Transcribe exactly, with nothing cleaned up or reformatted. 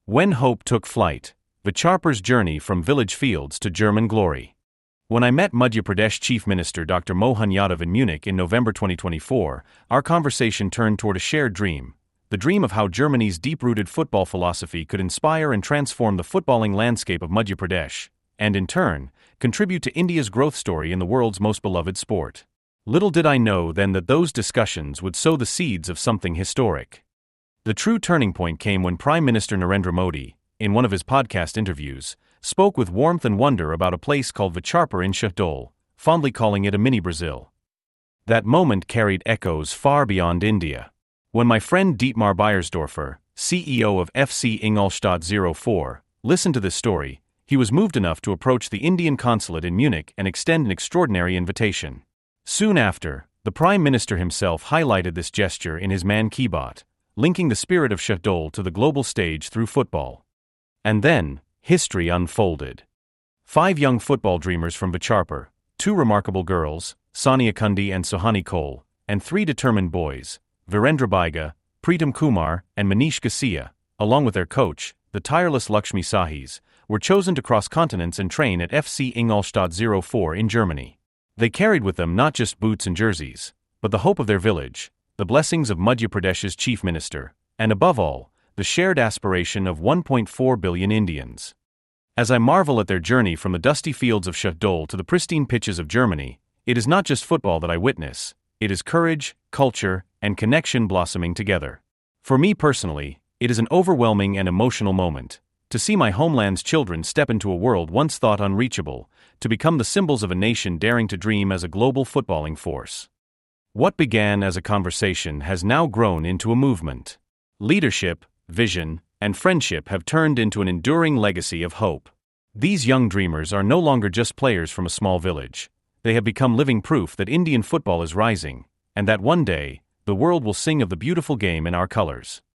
When Hope Took Flight, Vicharpur's Journey from Village Fields to German Glory. When I met Madhya Pradesh Chief Minister Doctor Mohan Yadav in Munich in November twenty twenty-four, our conversation turned toward a shared dream, the dream of how Germany's deep-rooted football philosophy could inspire and transform the footballing landscape of Madhya Pradesh, and in turn, contribute to India's growth story in the world's most beloved sport. Little did I know then that those discussions would sow the seeds of something historic. The true turning point came when Prime Minister Narendra Modi, in one of his podcast interviews, spoke with warmth and wonder about a place called Vicharpur in Shahdol, fondly calling it a mini Brazil. That moment carried echoes far beyond India. When my friend Dietmar Beiersdorfer, C E O of F C Ingolstadt zero four, listened to this story, he was moved enough to approach the Indian consulate in Munich and extend an extraordinary invitation. Soon after, the Prime Minister himself highlighted this gesture in his Mann Ki Baat, linking the spirit of Shahdol to the global stage through football. And then, history unfolded. Five young football dreamers from Vicharpur, two remarkable girls, Sania Kundi and Sohani Cole, and three determined boys, Virendra Baiga, Pritam Kumar, and Manish Gasia, along with their coach, the tireless Lakshmi Sahis, were chosen to cross continents and train at F C Ingolstadt zero four in Germany. They carried with them not just boots and jerseys, but the hope of their village, the blessings of Madhya Pradesh's Chief Minister, and above all, the shared aspiration of one point four billion Indians. As I marvel at their journey from the dusty fields of Shahdol to the pristine pitches of Germany, it is not just football that I witness, it is courage, culture, and connection blossoming together. For me personally, it is an overwhelming and emotional moment, to see my homeland's children step into a world once thought unreachable, to become the symbols of a nation daring to dream as a global footballing force. What began as a conversation has now grown into a movement. Leadership, vision, and friendship have turned into an enduring legacy of hope. These young dreamers are no longer just players from a small village. They have become living proof that Indian football is rising, and that one day, the world will sing of the beautiful game in our colors.